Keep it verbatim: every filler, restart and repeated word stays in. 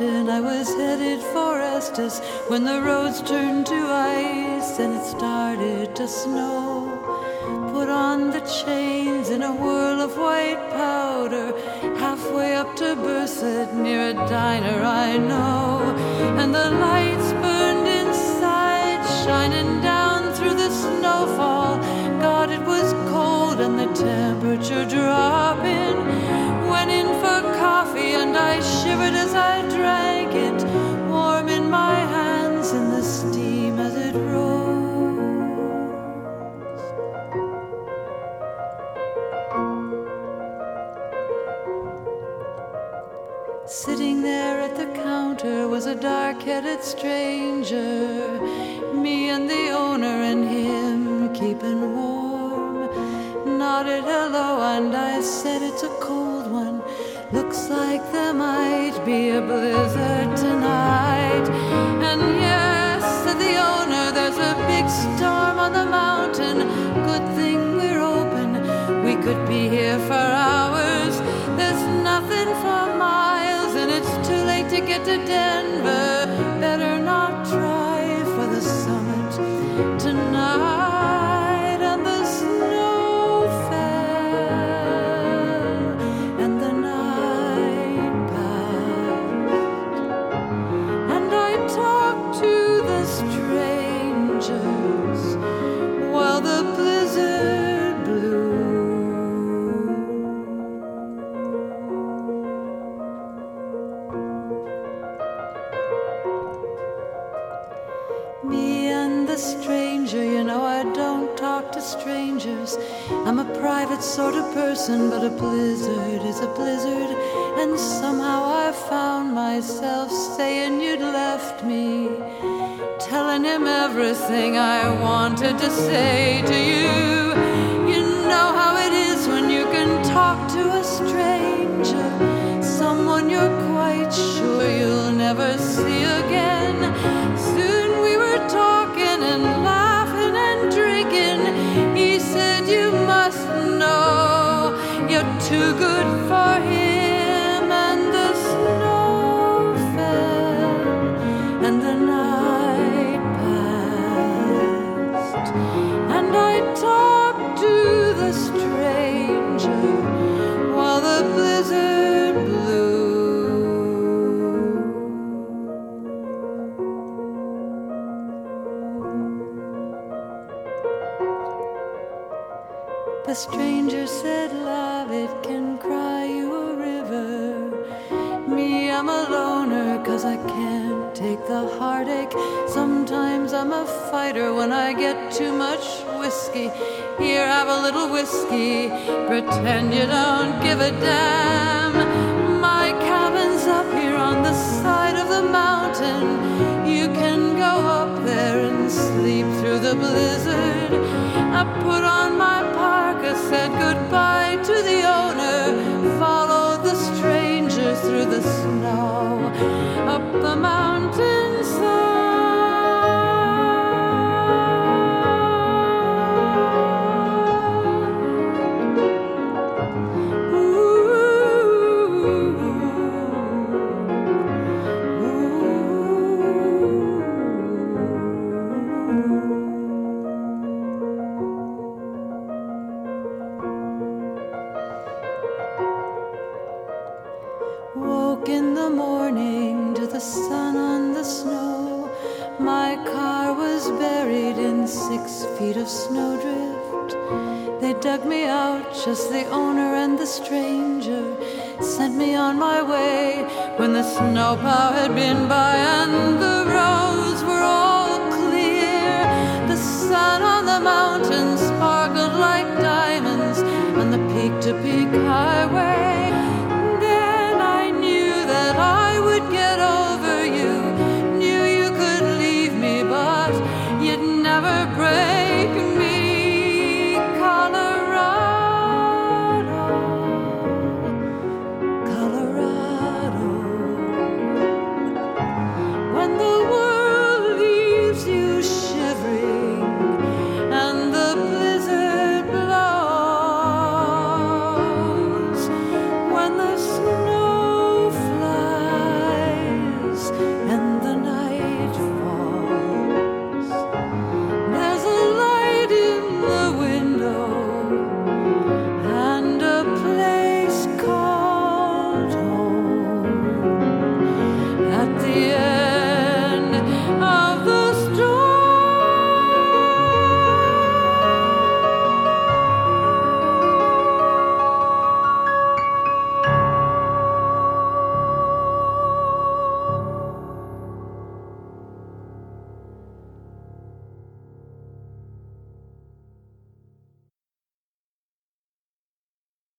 mountain, I was headed for Estes when the roads turned to ice and it started to snow. Put on the chains in a whirl of white powder, halfway up to Berthoud near a diner I know. And the lights burned inside, shining down through the snowfall. God, it was cold and the temperature dropping. Went in for coffee and I shivered as I drank it, warm in my hands in the steam as it rose. Sitting there at the counter was a dark-headed stranger, me and the owner and him keeping warm. Nodded hello and I said it's a cold one, looks like there might be a blizzard tonight. And yes, said the owner, there's a big storm on the mountain, good thing we're open, we could be here for hours. There's nothing for miles and it's too late to get to Denver, better not try for the summit tonight. And the snow fell and the night passed, and I talked to the strangers while the blizzard blew. Me and the stranger, you know I don't talk to strangers. I'm a private sort of person, but a blizzard is a blizzard. And somehow I found myself saying you'd left me, telling him everything I wanted to say to you. You know how it is when you can talk to a stranger, someone you're quite sure you'll never see again. Soon we were talking and laughing and drinking. He said, you must know you're too good for him. And the snow fell and the night passed, and I talked to the stranger while the blizzard blew. The stranger said, love, it can cry you a river. Me, I'm a loner, cause I can't take the heartache. Sometimes I'm a fighter when I get too much whiskey. Here, have a little whiskey, pretend you don't give a damn. My cabin's up here on the side of the mountain. You can go up there and sleep through the blizzard. I put on my parka, said goodbye to the owner, followed the stranger through the snow, up the mountainside. Woke in the morning to the sun on the snow. My car was buried in six feet of snowdrift. They dug me out, just the owner and the stranger, sent me on my way when the snowplow had been by, and